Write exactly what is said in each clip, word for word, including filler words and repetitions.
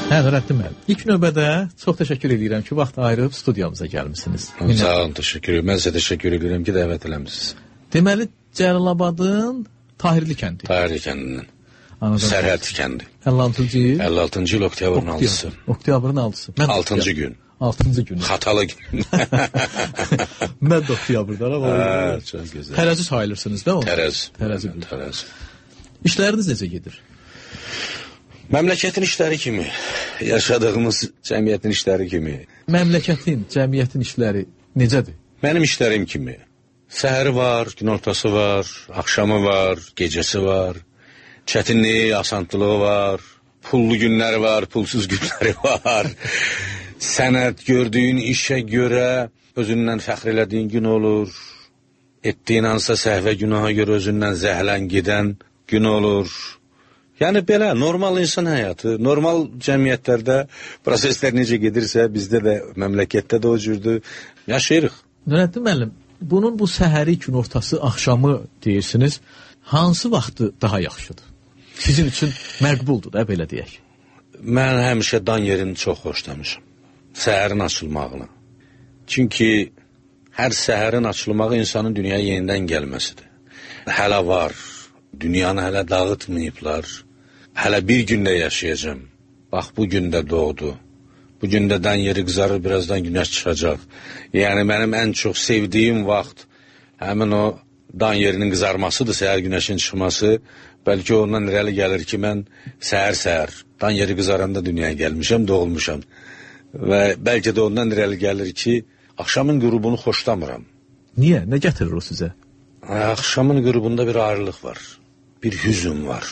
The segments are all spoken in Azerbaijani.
Hə, Nurəddin müəllim. İlk növbədə çox təşəkkür edirəm ki, vaxt ayırıb studiyamıza gəlmisiniz. Sağ olun, təşəkkür edirəm. Mən sizə təşəkkür edirəm ki, dəvət eləmisiniz. Deməli, Cəlilabadın Tahirli kəndi. Tahirli kəndindən. Sərhəd kəndi. əlli altıncı il? əlli altıncı il oktyabrın altısı. Oktyabrın altısı. altıncı gün. altıncı gün. Xatalı gün. Mən də oktyabrdan ama. Hə, çox gözəl. Tərəzi sayılırsınız da o? Tərəzi. Tərəzi. Tərəzi. İşləriniz necə gedir? Məmləkətin işləri kimi, yaşadığımız cəmiyyətin işləri kimi. Məmləkətin, cəmiyyətin işləri necədir? Mənim işlərim kimi. Səhəri var, günortası var, axşamı var, gecəsi var. Çətinliyi, asanlığı var. Pullu günləri var, pulsuz günləri var. Sənət gördüyün işə görə özündən fəxr elədiyin gün olur. Etdiyin hansısa səhvə günaha görə özündən zəhlən gedən gün olur. Yəni belə normal insan həyatı, normal cəmiyyətlərdə proseslər necə gedirsə, bizdə də məmləkətdə də o cürdür yaşayırıq. Nurəddin müəllim, bunun bu səhəri, günortası, axşamı deyirsiniz, hansı vaxtı daha yaxşıdır? Sizin üçün məqbuldur da, belə deyək. Mən həmişə dan yerini çox xoşlamışam. Səhərin açılmağını. Çünki hər səhərin açılmağı insanın dünyaya yenidən gəlməsidir. Hələ var, dünyanı hələ dağıtmayıblar. Hələ bir gündə yaşayacağım. Bax, bu gündə doğdu. Bu gündə dan yeri qızarır, birazdan günəş çıxacaq. Yəni, mənim ən çox sevdiyim vaxt həmin o dan yerinin qızarmasıdır, səhər günəşin çıxması. Bəlkə ondan irəli gəlir ki, mən səhər-səhər dan yeri qızaranda dünyaya gəlmişəm, doğulmuşam. Və bəlkə də ondan irəli gəlir ki, axşamın qürubunu xoşlamıram. Niyə? Nə gətirir o sizə? Axşamın qürubunda bir ayrılıq var, bir hüzün var.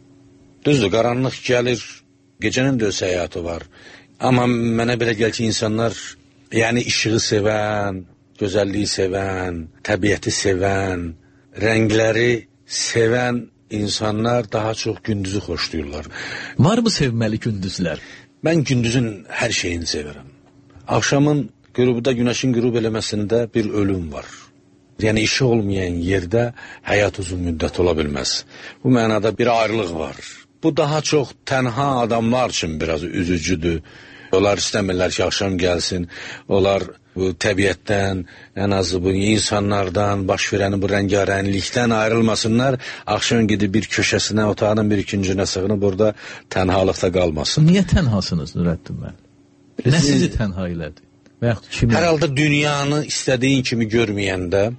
Düzdür, qaranlıq gəlir, gecənin də öz həyatı var. Amma mənə belə gəlir ki, insanlar, yəni işığı sevən, gözəlliyi sevən, təbiəti sevən, rəngləri sevən insanlar daha çox gündüzü xoşlayırlar. Var mı sevməli gündüzlər? Mən gündüzün hər şeyini sevirəm. Axşamın qürubuda günəşin qürub eləməsində bir ölüm var. Yəni işi olmayan yerdə həyat uzun müddət ola bilməz. Bu mənada bir ayrılıq var. Bu daha çox tənha adamlar üçün biraz üzücüdür. Onlar istəmirlər ki, axşam gəlsin. Onlar bu təbiətdən, ən azı bu insanlardan, baş verəni bu rəngarənglikdən ayrılmasınlar. Axşam gidib bir köşəsinə, otağının bir ikincinə sığınıb orada tənhalıqda qalmasın. Niyə tənhasınız Nurəddin müəllim? Nə sizi tənha elədi? Hər halda dünyanı istədiyin kimi görməyəndə,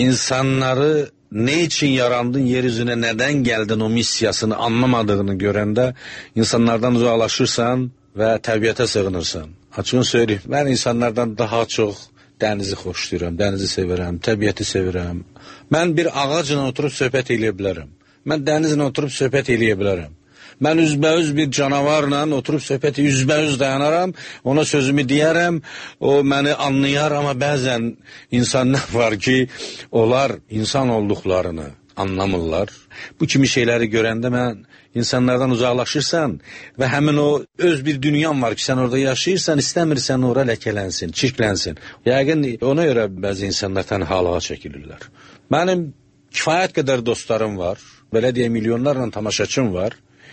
insanları nə üçün yarandın, yer üzünə nədən gəldin o missiyasını anlamadığını görəndə insanlardan uzaqlaşırsan və təbiətə sığınırsan. Açığını söyleyeyim, mən insanlardan daha çox dənizi xoşlayıram, dənizi sevirəm, təbiəti sevirəm. Mən bir ağacla oturub söhbət eləyə bilərəm. Mən dənizlə oturub söhbət eləyə bilərəm. Mən üzbəüz bir canavarla oturub söhbəti üzbəüz dayanaram, ona sözümü deyərəm, o məni anlayar, amma bəzən insanlar var ki, onlar insan olduqlarını anlamırlar. Bu kimi şeyləri görəndə mən insanlardan uzaqlaşırsan və həmin o öz bir dünyan var ki, sən orada yaşayırsan, istəmirsən ora ləkələnsin, çirklənsin. Yəqin ona görə bəzi insanlar tənhalığa çəkilirlər. Mənim kifayət qədər dostlarım var, belə deyə milyonlarla tamaşaçım var.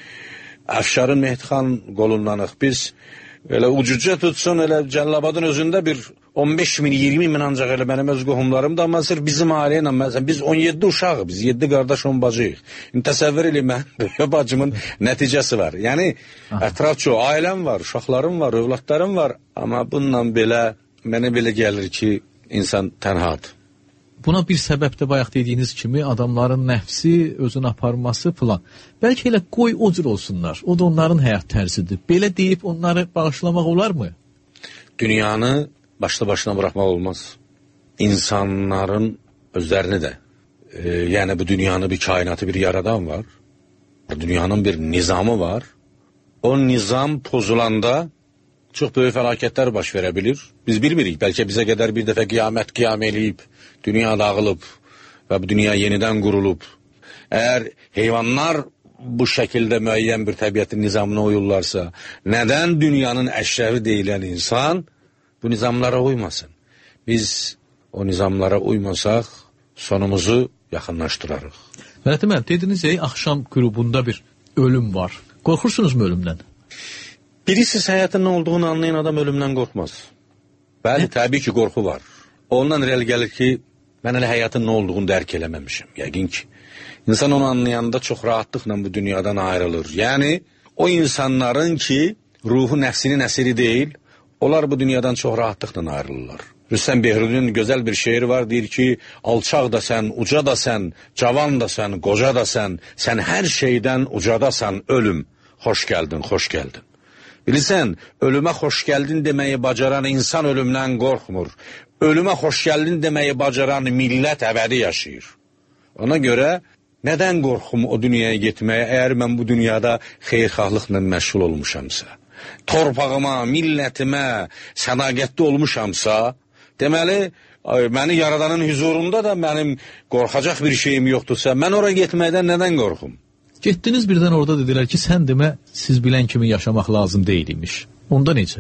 Əfşarın Mehdixan qolundanıq. Biz elə ucuca tutsun, elə Cəlilabadın özündə bir on beş min, iyirmi min ancaq elə mənim öz qohumlarım da, amma sırf bizim ailə ilə, məsələn, biz on yeddi uşağıq, biz yeddi qardaş, on bacıyıq. Təsəvvür edin, mən böyük bacımın nəticəsi var. Yəni, ətraf çox, ailəm var, uşaqlarım var, övladlarım var, amma bununla belə, mənə belə gəlir ki, insan tənhadır. Buna bir səbəb də bayaq dediyiniz kimi adamların nəfsi, özünü aparması filan. Bəlkə elə qoy o cür olsunlar. O da onların həyat tərzidir. Belə deyib onları bağışlamaq olar mı? Dünyanı başlı başına bırakmaq olmaz. İnsanların özlərini də. E, yəni bu dünyanı, bir kainatı bir yaradan var. Dünyanın bir nizamı var. O nizam pozulanda çox böyük fəlakətlər baş verə bilir. Biz bilmirik. Bəlkə bizə qədər bir dəfə qiyamət qiyam eləyib, dünya dağılıb və bu dünya yenidən qurulub. Əgər heyvanlar bu şəkildə müəyyən bir təbiətin nizamına uyurlarsa, nədən dünyanın əşrəfi deyilən insan bu nizamlara uymasın? Biz o nizamlara uymasaq, sonumuzu yaxınlaşdırarıq. Nurəddin müəllim, dediniz ey, axşam qürubunda bir ölüm var. Qorxursunuz mu ölümdən? Birisi həyatın nə olduğunu anlayan adam ölümdən qorxmaz. Bəli, təbii ki, qorxu var. Ondan irəli gəlir ki, mən elə həyatın nə olduğunu dərk eləməmişim. Yəqin ki, insan onu anlayanda çox rahatlıqla bu dünyadan ayrılır. Yəni, o insanların ki, ruhu nəfsinin əsiri deyil, onlar bu dünyadan çox rahatlıqla ayrılırlar. Rüstəm Behrudun gözəl bir şeiri var, deyir ki, alçaq da sən, uca da sən, cavan da sən, qoca da sən, sən hər şeydən ucadasan, ölüm, xoş gəldin, xoş gəldin. Bilirsən, ölümə xoş gəldin deməyi bacaran insan ölümdən qorxmur. Ölümə xoş gəldin deməyi bacaran millət əbədi yaşayır. Ona görə, nədən qorxum o dünyaya getməyə, əgər mən bu dünyada xeyirxahlıqla məşğul olmuşamsa, torpağıma, millətimə sədaqətli olmuşamsa, deməli, məni yaradanın huzurunda da mənim qorxacaq bir şeyim yoxdursa, mən oraya getməkdən nədən qorxum? Getdiniz birdən orada dedilər ki, sən demə, siz bilən kimi yaşamaq lazım deyil imiş. Onda necə?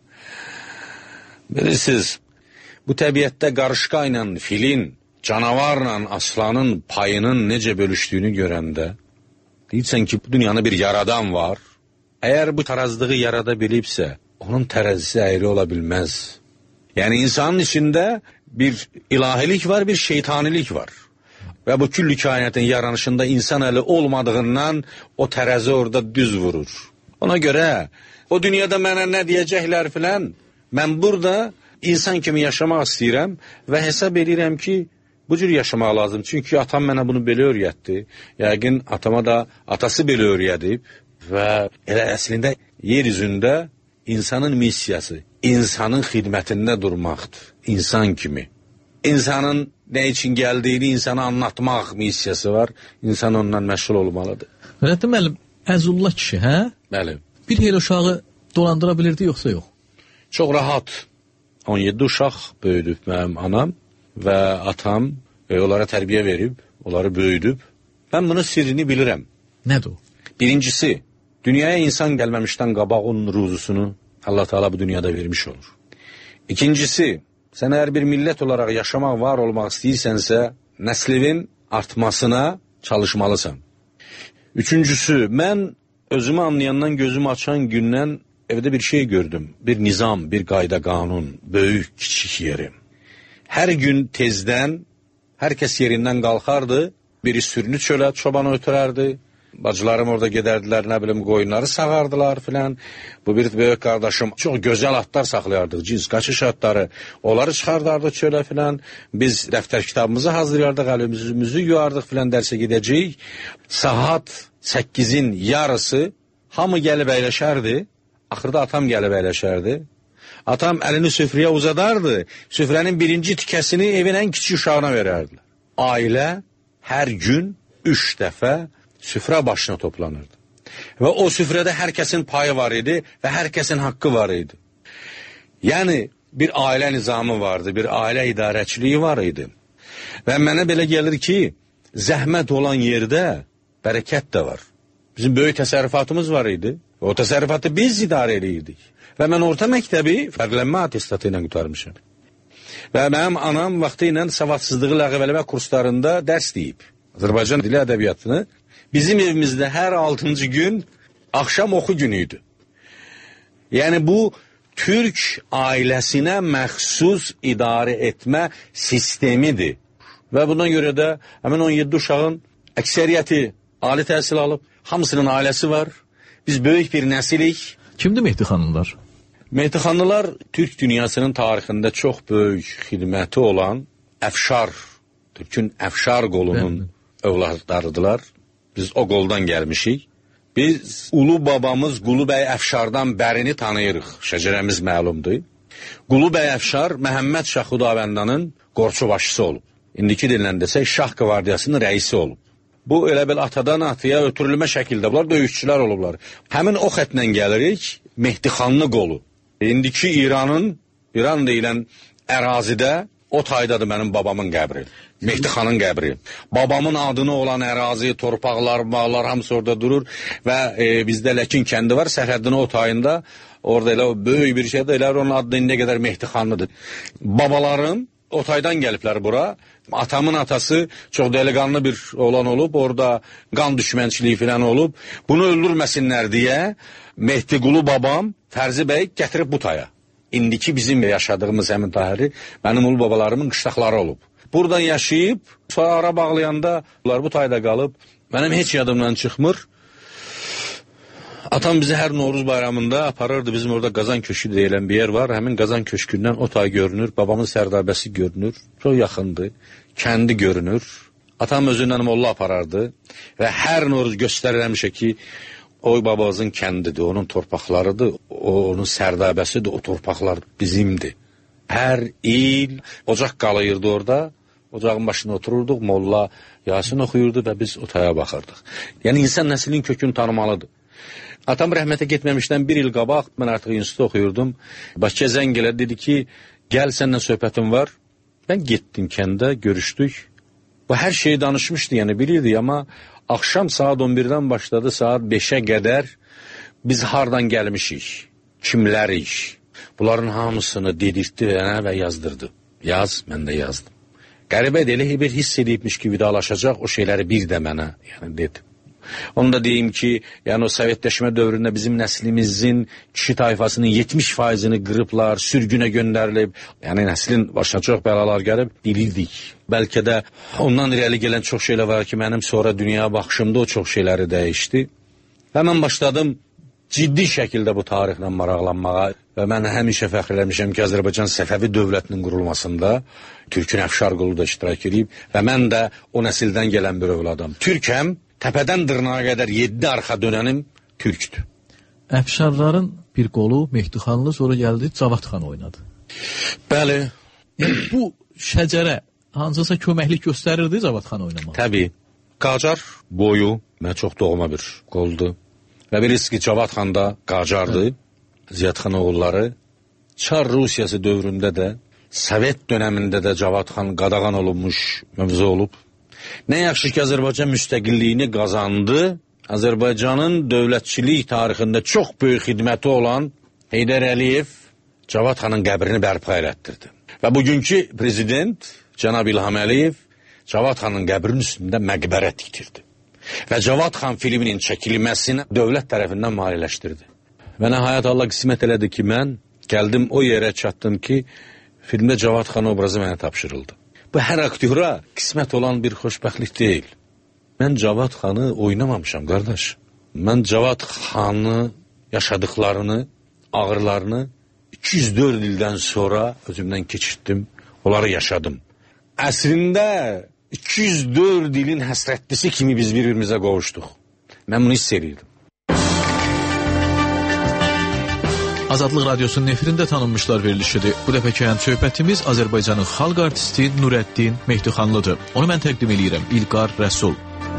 Bilirsiniz, bu təbiətdə qarışqa ilə filin, canavarla aslanın payının necə bölüşdüyünü görəndə, deyirsən ki, bu dünyanı bir yaradan var. Əgər bu tarazlığı yarada bilibsə, onun tərəzisi əyri ola bilməz. Yəni, insanın içində bir ilahilik var, bir şeytanilik var. Və bu küllü kainatın yaranışında insan əli olmadığından o tərəzi orada düz vurur. Ona görə o dünyada mənə nə deyəcəklər filan, mən burada insan kimi yaşamaq istəyirəm və hesab edirəm ki, bu cür yaşamaq lazım. Çünki atam mənə bunu belə öyrətdi. Yəqin atama da atası belə öyrədib və elə əslində yer üzündə insanın missiyası, insanın xidmətində durmaqdır, insan kimi. İnsanın nə üçün gəldiyini insana anlatmaq missiyası var. İnsan ondan məşğul olmalıdır. Nurəddin müəllim, Əzullah kişi, hə? Bəli. Bir el uşağı dolandıra bilirdi, yoxsa yox? Çox rahat. on yeddi uşaq böyüdüb mənim anam və atam e, onlara tərbiyə verib, onları böyüdüb. Mən bunun sirrini bilirəm. Nədir o? Birincisi, dünyaya insan gəlməmişdən qabaq onun ruzusunu Allah Teala bu dünyada vermiş olur. İkincisi, sən əgər bir millət olaraq yaşamaq, var olmaq istəyirsənsə, nəslinin artmasına çalışmalısan. Üçüncüsü, mən özümü anlayandan, gözümü açan gündən evdə bir şey gördüm. Bir nizam, bir qayda, qanun, böyük, kiçik yeri. Hər gün tezdən, hər kəs yerindən qalxardı, biri sürünü çölə, çobanı ötürərdi. Bacılarım orada gedərdilər, nə bilim, qoyunları sağardılar filan. Bu bir böyük qardaşım, çox gözəl atlar saxlayardıq, cins, qaçış atları. Onları çıxardardı çölə filan. Biz dəftər kitabımızı hazırlayardıq, əlimizi yuyardıq filan, dərsə gedəcəyik. Saat səkkizin yarısı hamı gəlib əyləşərdi. Axırda atam gəlib əyləşərdi. Atam əlini süfrəyə uzadardı. Süfrənin birinci tikəsini evin ən kiçik uşağına verərdilər. Ailə hər gün üç dəfə süfrə başına toplanırdı. Və o süfrədə hər kəsin payı var idi və hər kəsin haqqı var idi. Yəni, bir ailə nizamı vardı, bir ailə idarəçiliyi var idi. Və mənə belə gəlir ki, zəhmət olan yerdə bərəkət də var. Bizim böyük təsərrüfatımız var idi. O təsərrüfatı biz idarə edirdik. Və mən orta məktəbi fərqlənmə atestatı ilə qutarmışam. Və mənim anam vaxtı ilə savadsızlığı ləğvələmə kurslarında dərs deyib. Azərbaycan dili ədəbiyyatını bizim evimizdə hər altıncı gün axşam oxu günü idi. Yəni bu Türk ailəsinə məxsus idarə etmə sistemidir. Və buna görə də həmin on yeddi uşağın əksəriyyəti ali təhsil alıb, hamısının ailəsi var. Biz böyük bir nəsilik. Kimdir Mehdi xanımlar? Mehdi xanımlar Türk dünyasının tarixində çox böyük xidməti olan Əfşar, Türkün Əfşar qolunun övladlarıdılar. Biz o qoldan gəlmişik. Biz ulu babamız Qulu bəy Əfşardan bərini tanıyırıq. Şəcərəmiz məlumdur. Qulu bəy Əfşar Məhəmməd Şah Xudavəndanın qorçu başçısı olub. İndiki dillə desək Şah qvardiyasının rəisi olub. Bu elə bil atadan atıya ötürülmə şəkildə bunlar döyüşçülər olublar. Həmin o xətlə gəlirik Mehdi xanlı qolu. İndiki İranın, İran deyilən ərazidə o taydadır mənim babamın qəbri. Mehdi xanın qəbri. Babamın adını olan ərazi, torpaqlar, bağlar hamısı orada durur və e, bizdə Ləkin kəndi var, sərhəddin o tayında. Orada elə o böyük bir şeydir, elə onun adını nə qədər Mehdi xanlıdır. Babalarım Otaydan gəliblər bura. Atamın atası çox dəliqanlı bir oğlan olub, orada qan düşmənçiliyi falan olub. Bunu öldürməsinlər deyə Mehdiqulu babam Fərzi bəy gətirib bu taya. İndiki bizim yaşadığımız həmin tayları mənim ulu babalarımın qışlaqları olub. Buradan yaşayıb, sonra ara bağlayanda bunlar bu tayda qalıb. Mənim heç yadımdan çıxmır. Atam bizi hər Novruz bayramında aparırdı. Bizim orada Qazan Köşkü deyilən bir yer var. Həmin Qazan Köşkündən o tay görünür. Babamın sərdabəsi görünür. Çox yaxındır. Kəndi görünür. Atam özündən molla aparardı. Və hər Novruz göstərirəmişə ki, o babamızın kəndidir, onun torpaqlarıdır, o, onun sərdabəsidir, o torpaqlar bizimdir. Hər il ocaq qalayırdı orada. Ocağın başında otururduq, molla Yasin oxuyurdu və biz o taya baxırdıq. Yəni insan nəslinin kökünü tanımalıdır. Atam rəhmətə getməmişdən bir il qabaq, mən artıq institutda oxuyurdum. Bakıya zəng elədi, dedi ki, gəl səndən söhbətim var. Mən getdim kəndə, görüşdük. Bu hər şeyi danışmışdı, yəni bilirdik, amma axşam saat on birdən başladı, saat beşə qədər biz hardan gəlmişik, kimlərik. Bunların hamısını dedirtdi və yazdırdı. Yaz, mən də yazdım. Qəribə elə bir hiss edibmiş ki, vidalaşacaq, o şeyləri bir də mənə yəni, dedim. Onu da deyim ki, yəni o Sovetləşmə dövründə bizim nəslimizin kişi tayfasının yetmiş faizini qırıblar, sürgünə göndərilib, yəni nəslin başına çox bəlalar gəlib, bilirdik. Bəlkə də ondan irəli gələn çox şeylər var ki, mənim sonra dünyaya baxışımda o çox şeyləri dəyişdi. Və mən başladım ciddi şəkildə bu tarixlə maraqlanmağa və mən həmişə fəxr eləmişəm ki, Azərbaycan Səfəvi dövlətinin qurulmasında Türkün Əfşarqulu da iştirak edib və mən də o nəsildən gələn bir övladam. Türkəm, təpədən dırnağa qədər yeddi arxa dönənim türkdür. Əfşarların bir qolu Mehdixanlı, sonra gəldi Cavad xan oynadı. Bəli. Yəni, bu şəcərə hansısa köməklik göstərirdi Cavad xan oynamaq? Təbii. Qacar boyu mənə çox doğma bir qoldur. Və bilirsiniz ki, Cavad xan da Qacardır. Ziyad xan oğulları. Çar Rusiyası dövründə də, Sovet dönəmində də Cavad xan qadağan olunmuş mövzu olub. Nə yaxşı ki, Azərbaycan müstəqilliyini qazandı. Azərbaycanın dövlətçilik tarixində çox böyük xidməti olan Heydər Əliyev Cavad xanın qəbrini bərpa elətdirdi. Və bugünkü prezident Cənab İlham Əliyev Cavad xanın qəbrinin üstündə məqbərə tikdirdi. Və Cavad xan filminin çəkilməsini dövlət tərəfindən maliyyələşdirdi. Və nəhayət Allah qismət elədi ki, mən gəldim o yerə çatdım ki, filmdə Cavad xan obrazı mənə tapşırıldı. Bu hər aktyora qismət olan bir xoşbəxtlik deyil. Mən Cavad xanı oynamamışam, qardaş. Mən Cavad xanı yaşadıklarını, ağrılarını iki yüz dörd ildən sonra özümdən keçirtdim, onları yaşadım. Əslində iki yüz dörd ilin həsrətlisi kimi biz bir-birimizə qovuşduq. Mən bunu hiss edirdim. Azadlıq Radyosu'nun efirində tanınmışlar verilişidir. Bu dəfəki həm söhbətimiz Azərbaycanın xalq artisti Nurəddin Mehdixanlıdır. Onu mən təqdim edirəm. İlqar Rəsul.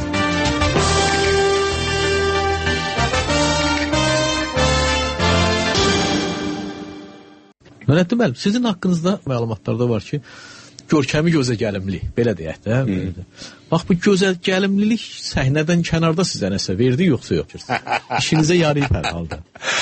Nurəddin müəllim, sizin haqqınızda məlumatlarda var ki, görkəmi gözə gəlimli, belə deyək də. Hmm. Bax, bu gözəl gəlimlilik səhnədən kənarda sizə nəsə verdi, yoxsa yox? İşinizə yarayıb hər halda.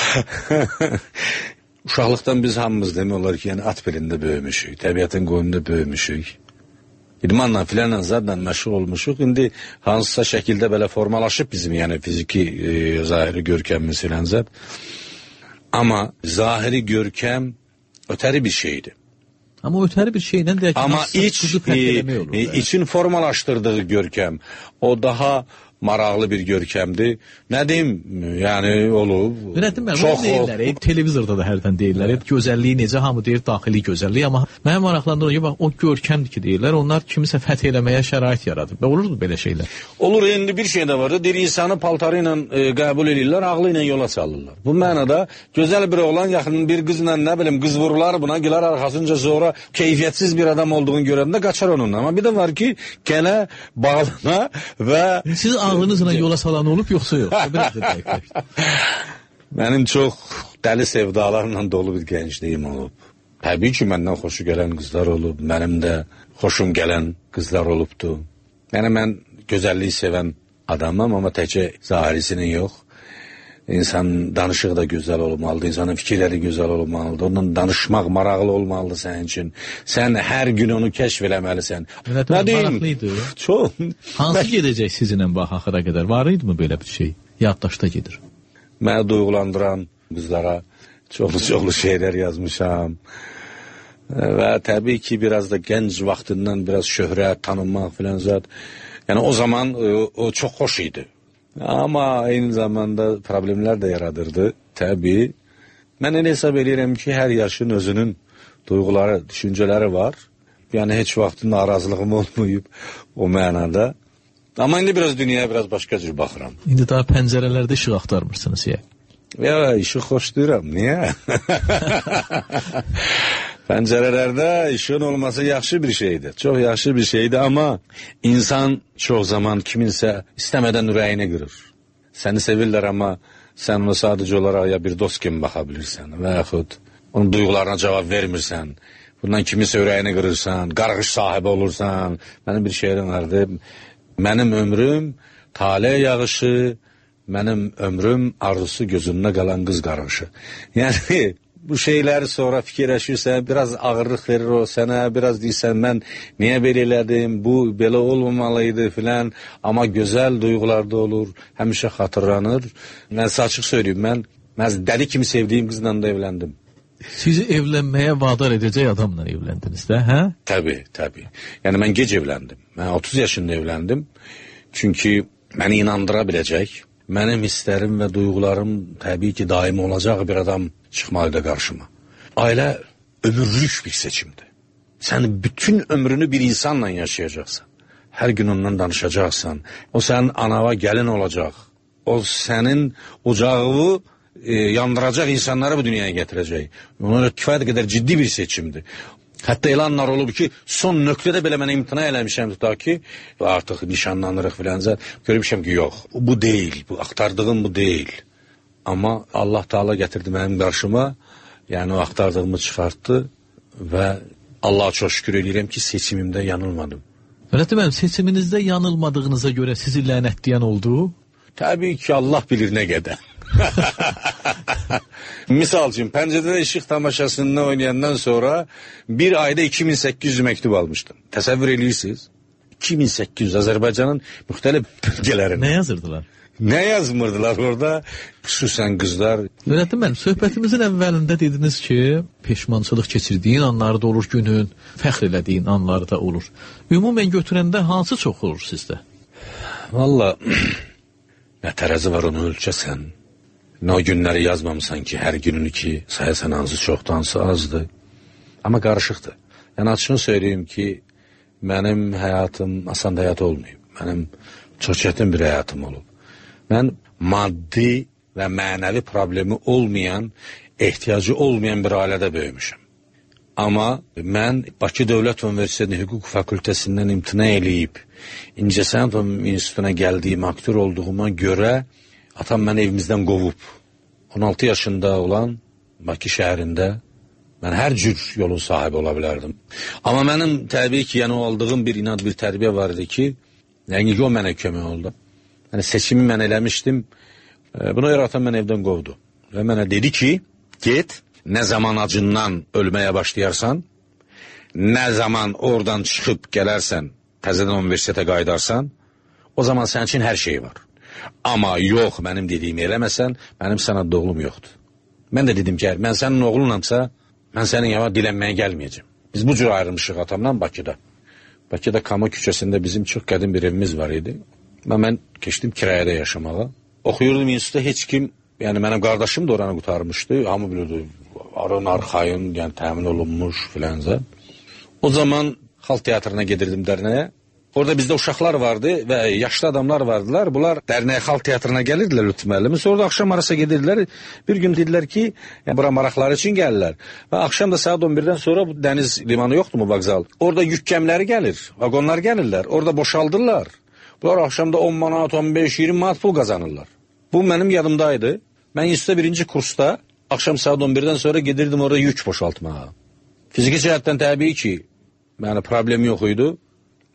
Uşaqlıqdan biz hamımız demək olar ki, yəni at belində böyümüşük, təbiətin qoynunda böyümüşük. İdmanla, filanla, zadla məşğul olmuşuq. İndi hansısa şəkildə belə formalaşıb bizim, yəni fiziki, e, zahiri görkəmimiz filan zad. Amma zahiri görkəm ötəri bir şeydir. Amma ötəri bir şeylə deyək ki, amma iç, e, için formalaşdırdığı görkəm o daha maraqlı bir görkəmdir. Nə deyim, yəni olub. Nurəddin müəllim, çox deyirlər, e, televizorda da hərdən deyirlər, e, gözəlliyi necə, hamı deyir daxili gözəllik, amma mənə maraqlandıran ki, bax, o görkəmdir ki deyirlər, onlar kimisə fəth eləməyə şərait yaradır. Və olurdu belə şeylər? Olur, indi bir şey də var da, deyir, insanı paltarı ilə e, qəbul edirlər, ağlı ilə yola salırlar. Bu mənada gözəl bir oğlan yaxın bir qızla, nə bilim, qız vurular buna, gilar arxasınca sonra keyfiyyətsiz bir adam olduğunu görəndə qaçar onunla. Amma bir də var ki, gələ, bağlana və... Siz ağlınızla yola salan olub, yoxsa yox? Mənim çox dəli sevdalarla dolu bir gəncliyim olub. Təbii ki, məndən xoşu gələn qızlar olub, mənim də xoşum gələn qızlar olubdu. Yəni, mən gözəlliyi sevən adamım, amma təkcə zahirisinin yox. İnsan danışığı da gözəl olmalıdır, insanın fikirləri gözəl olmalıdır, ondan danışmaq maraqlı olmalıdır sənin üçün. Sən hər gün onu kəşf eləməlisən. Evet, maraqlıydı. Çox. Hansı mən... gedəcək sizinlə bax axıra qədər? Var idi mi belə bir şey? Yaddaşda gedir. Məni duyğulandıran qızlara çoxlu-çoxlu şeylər yazmışam. Və təbii ki, biraz da gənc vaxtından biraz şöhrət, tanınmaq filan zat. Yəni o zaman o, o çox xoş idi. Amma eyni zamanda problemlər də yaradırdı, təbii. Mən elə hesab edirəm ki, hər yaşın özünün duyğuları, düşüncələri var. Yəni heç vaxt narazılığım olmayıb o mənada. Amma indi biraz dünyaya biraz başqa cür baxıram. İndi daha pəncərələrdə işıq axtarmırsınız ya? Ya, işıq xoşlayıram, niyə? Pəncərələrdə işığın olması yaxşı bir şeydir, çox yaxşı bir şeydir, amma insan çox zaman kiminsə istəmədən ürəyini qırır. Səni sevirlər, amma sən ona sadəcə olaraq ya bir dost kimi baxa bilirsən və yaxud onun duyğularına cavab vermirsən, bundan kiminsə ürəyini qırırsan, qarğış sahibi olursan. Mənim bir şeirim vardı, mənim ömrüm talih yağışı, mənim ömrüm arzusu gözümdə qalan qız qarğışı. Yəni... Bu şeyləri sonra fikirləşirsən, biraz ağırlıq verir o sənə, biraz deyirsən, mən niyə belə elədim, bu belə olmamalıydı filan, amma gözəl duyğularda olur, həmişə xatırlanır. Mən sizə açıq söyləyeyim, mən, mən dəli kimi sevdiyim qızla da evləndim. Sizi evlənməyə vadar edəcək adamla evləndiniz də, hə? Təbii, təbii. Yəni mən gec evləndim, mən otuz yaşında evləndim, çünki məni inandıra biləcək, mənim hisslərim və duyğularım təbii ki, daimi olacaq bir adam çıxmalıdır qarşıma. Ailə ömürlük bir seçimdir. Sən bütün ömrünü bir insanla yaşayacaqsan. Hər gün ondan danışacaqsan. O sənin anava gəlin olacaq. O sənin ocağı e, yandıracaq insanları bu dünyaya gətirəcək. Ona kifayət qədər ciddi bir seçimdir. Hətta elə anlar olub ki, son nöqtədə belə mənə imtina eləmişəm tutaq ki, artıq nişanlanırıq filanca, görmüşəm ki, yox, bu deyil, bu axtardığım bu deyil. Amma Allah Teala gətirdi mənim qarşıma, yəni o axtardığımı çıxartdı və Allah'a çox şükür edirəm ki, seçimimdə yanılmadım. Öğretmen mənim, seçiminizdə yanılmadığınıza görə sizi lənətləyən oldu? Təbii ki, Allah bilir nə qədər. Misal üçün, Pəncərədə İşıq tamaşasında oynayandan sonra bir ayda iki min səkkiz yüz məktub almışdım. Təsəvvür edirsiniz? iki min səkkiz yüz Azərbaycanın müxtəlif bölgələrində. Nə yazırdılar? Nə yazmırdılar orada? Xüsusən qızlar. Öğretmen mənim, söhbətimizin əvvəlində dediniz ki, peşmançılıq keçirdiyin anları da olur günün, fəxr elədiyin anları da olur. Ümumən götürəndə hansı çox olur sizdə? Valla, nə tərəzi var onu ölçəsən. Nə o günləri yazmamısan ki, hər gününü ki, sayasan hansı çoxdur, hansı azdır. Amma qarışıqdır. Yəni açığını söyleyeyim ki, mənim həyatım asan həyat olmayıb. Mənim çox çətin bir həyatım olub. Mən maddi və mənəvi problemi olmayan, ehtiyacı olmayan bir ailədə böyümüşəm. Amma mən Bakı Dövlət Universitetinin Hüquq Fakültəsindən imtina eləyib, İncəsənət İnstitutuna gəldiyim aktör olduğuma görə atam məni evimizdən qovub. on altı yaşında olan Bakı şəhərində mən hər cür yolun sahibi ola bilərdim. Amma mənim təbii ki, yəni aldığım bir inad, bir tərbiyə var idi ki, yəni ki, o mənə kömək oldu. Yəni seçimi mən eləmişdim, buna görə atam məni evdən qovdu. Və mənə dedi ki, get, nə zaman acından ölməyə başlayarsan, nə zaman oradan çıxıb gələrsən, təzədən universitetə qayıdarsan, o zaman sənin üçün hər şey var. Amma yox, mənim dediyimi eləməsən, mənim sənə oğlum yoxdur. Mən də dedim ki, mən sənin oğlunamsa, mən sənin yana dilənməyə gəlməyəcəm. Biz bu cür ayrılmışıq atamla Bakıda. Bakıda Kama küçəsində bizim çox qədim bir evimiz var idi. Və mən keçdim kirayədə yaşamağa. Oxuyurdum institutda, heç kim, yəni mənim qardaşım da oranı qutarmışdı. Hamı bilirdi, arın, arxayın, yəni təmin olunmuş filanca. O zaman xalq teatrına gedirdim dərnəyə. Orada bizdə uşaqlar vardı və yaşlı adamlar vardılar. Bunlar dərnəyə xalq teatrına gəlirdilər Lütfü müəllimi. Sonra da axşam arası gedirdilər. Bir gün dedilər ki, yəni, bura maraqları üçün gəlirlər. Və axşam da saat on birdən sonra bu dəniz limanı yoxdur mu, vağzal? Orada yük gəmiləri gəlir, vagonlar gəlirlər. Orada boşaldırlar. Bunlar axşamda on manat, on beş, iyirmi manat pul qazanırlar. Bu mənim yadımdaydı. Mən institutda birinci kursda axşam saat on birdən sonra gedirdim orada yük boşaltmağa. Fiziki cəhətdən təbii ki, yəni problem yox idi.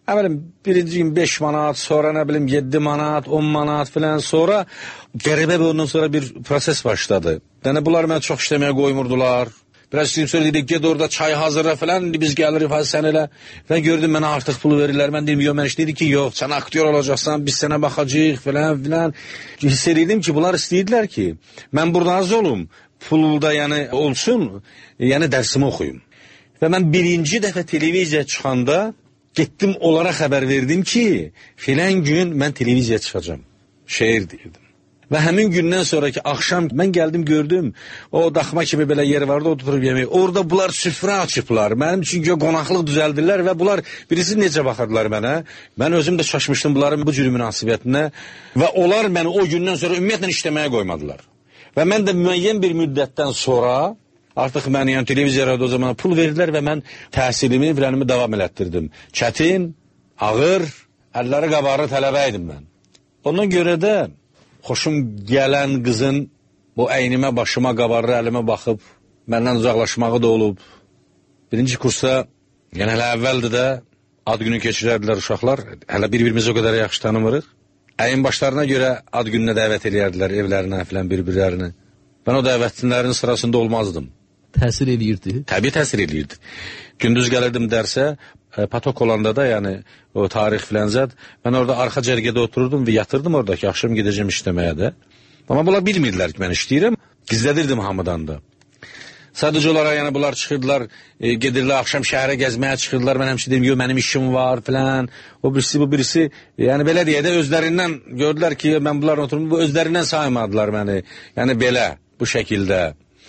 Nə bilim, birinci gün beş manat, sonra nə bilim yeddi manat, on manat filan, sonra qəribə bir ondan sonra bir proses başladı. Yəni bunlar mənə çox işləməyə qoymurdular. Biraz istəyim sonra dedik, ged orada çay hazırla filan, biz gəlirik, hadi sən elə. Və gördüm, mənə artıq pulu verirlər. Mən dedim, yox, mən işte dedi ki, yox, sən aktyor olacaqsan, biz sənə baxacaq filan filan. Hiss edirdim ki, bunlar istəyirlər ki, mən burada az olum, pulda yəni olsun, yəni dərsimi oxuyum. Və mən birinci dəfə televiziyaya çıxanda getdim, onlara xəbər verdim ki, filan gün mən televiziyaya çıxacam. Şeir deyirdim. Və həmin gündən sonraki axşam mən gəldim, gördüm, o daxma kimi belə yer vardı, oturub yemək. Orada bunlar süfrə açıblar, mənim üçün qonaqlıq düzəldirlər və bunlar birisi necə baxardılar mənə. Mən özüm də şaşmışdım bunların bu cür münasibətinə və onlar məni o gündən sonra ümumiyyətlə işləməyə qoymadılar. Və mən də müəyyən bir müddətdən sonra artıq məni yəni televiziyaya o zaman pul verdilər və mən təhsilimi, filanımı davam elətdirdim. Çətin, ağır, əlləri qabarlı tələbə idim mən. Ondan görə də xoşum gələn qızın bu əynimə, başıma, qabarlı əlimə baxıb, məndən uzaqlaşmağı da olub. Birinci kursda, yəni hələ əvvəldir də, ad günü keçirərdilər uşaqlar, hələ bir-birimizi o qədər yaxşı tanımırıq. Əyin başlarına görə ad gününə dəvət eləyərdilər, evlərinə, filan bir-birlərini. Mən o dəvətçilərin sırasında olmazdım. Təsir eləyirdi? Təbii təsir eləyirdi. Gündüz gəlirdim dərsə, patok olanda da, yəni o tarix filan zəd, mən orada arxa cərgədə otururdum və yatırdım orada ki, axşam gedəcəm işləməyə də. Amma bunlar bilmirdilər ki, mən işləyirəm, gizlədirdim hamıdan da. Sadəcə olaraq, yəni bunlar çıxırdılar, e, gedirlər, axşam şəhərə gəzməyə çıxırdılar, mən həmişə dedim, yox, mənim işim var filan, o birisi, bu birisi, yəni belə deyə də özlərindən gördülər ki, mən bunlarla oturum, bu özlərindən saymadılar məni, yəni belə, bu şəkildə.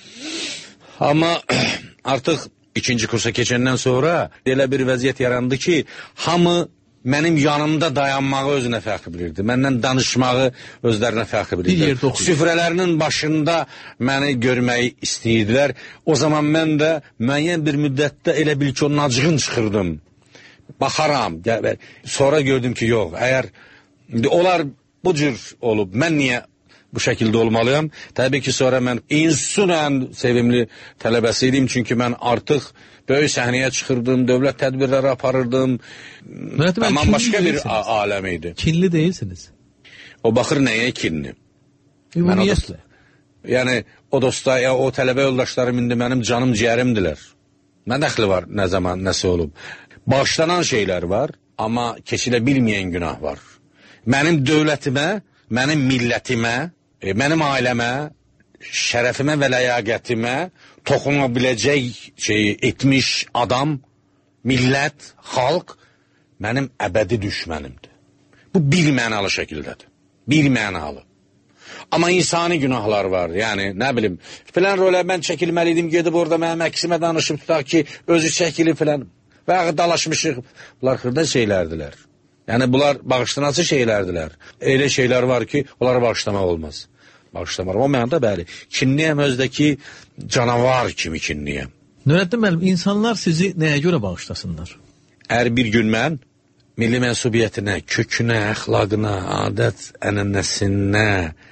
Amma artıq ikinci kursa keçəndən sonra elə bir vəziyyət yarandı ki, hamı mənim yanımda dayanmağı özünə fəxr bilirdi. Məndən danışmağı özlərinə fəxr bilirdi. Süfrələrinin başında məni görməyi istəyirdilər. O zaman mən də müəyyən bir müddətdə elə bil ki, onun acığın çıxırdım. Baxaram. Sonra gördüm ki, yox, əgər onlar bu cür olub, mən niyə bu şəkildə olmalıyam? Təbii ki, sonra mən İnsun ən sevimli tələbəsi idim, çünki mən artıq böyük səhnəyə çıxırdım, dövlət tədbirləri aparırdım. Tamam başqa bir aləm idi. Kinli deyilsiniz. O baxır nəyə kinli? Ümumiyyətlə. Yəni, o dostlar, ya, o tələbə yoldaşlarım indi mənim canım ciyərimdilər. Nə dəxli var, nə zaman, nəsə olub? Bağışlanan şeylər var, amma keçilə bilməyən günah var. Mənim dövlətimə, mənim millətimə, e, mənim ailəmə, şərəfimə və ləyaqətimə toxuna biləcək şeyi etmiş adam, millət, xalq mənim əbədi düşmənimdir. Bu bir mənalı şəkildədir. Bir mənalı. Amma insani günahlar var. Yəni, nə bilim, filan rolə mən çəkilməliydim, gedib orada mənim əksimə danışıb tutaq ki, özü çəkilib filan. Və yaxud dalaşmışıq. Bunlar xırda şeylərdilər. Yəni, bunlar bağışlanası şeylərdilər. Elə şeylər var ki, onları bağışlamaq olmaz. Bağışlamaq. O mənada bəli, kinliyəm özdəki canavar kimi kinliyəm. Nurəddin müəllim, insanlar sizi nəyə görə bağışlasınlar? Hər bir gün mən milli mənsubiyyətinə, kökünə, əxlaqına, adət ənənəsinə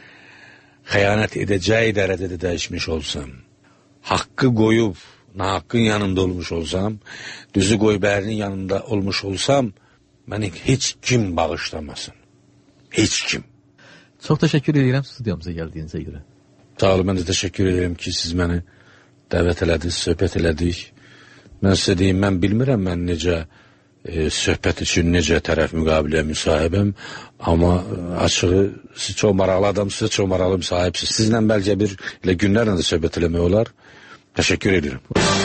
xəyanət edəcək dərəcədə dəyişmiş olsam, haqqı qoyub, nahaqqın yanında olmuş olsam, düzü qoyub ərinin yanında olmuş olsam, məni heç kim bağışlamasın. Heç kim. Çox təşəkkür edirəm studiyamıza gəldiyinizə görə. Sağ olun, mən də təşəkkür edirəm ki, siz məni dəvət elədiniz, söhbət elədik. Mən sizə deyim, mən bilmirəm mən necə e, söhbət üçün necə tərəf müqabiliyə müsahibəm, amma e, açığı siz çox maraqlı adamsınız, çox maraqlı müsahibsiniz. Sizlə bəlkə bir elə günlərlə də söhbət eləmək olar. Təşəkkür edirəm.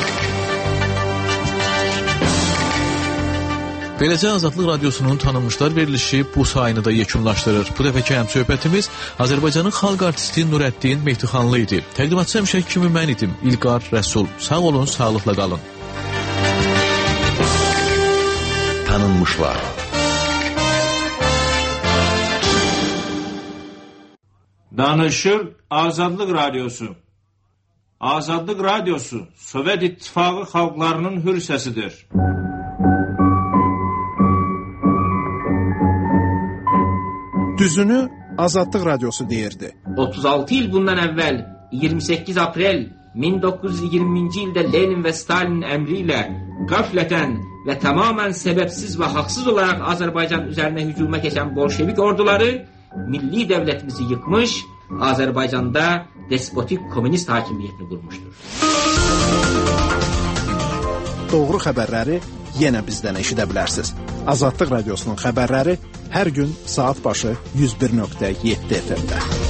Beləcə Azadlıq Radiosunun tanınmışlar verilişi bu sayını da yekunlaşdırır. Bu dəfəki həm söhbətimiz Azərbaycanın xalq artisti Nurəddin Mehdixanlı idi. Təqdimatçı həmişə kimi mən idim, İlqar Rəsul. Sağ olun, sağlıqla qalın. Tanınmışlar. Danışır Azadlıq Radiosu. Azadlıq Radiosu Sovet İttifaqı xalqlarının hür səsidir. Düzünü Azadlıq Radiosu deyirdi. otuz altı il bundan əvvəl iyirmi səkkiz aprel min doqquz yüz iyirminci ildə Lenin və Stalin əmri ilə qəflətən ve tamamen sebepsiz ve haksız olarak Azerbaycan üzerine hücuma geçen Bolşevik orduları milli devletimizi yıkmış, Azerbaycan'da despotik komünist hakimiyetini kurmuştur. Doğru xəbərləri yenə bizdən eşidə bilərsiniz. Azadlıq Radiosunun xəbərləri hər gün saat başı yüz bir nöqtə yeddi F M-də.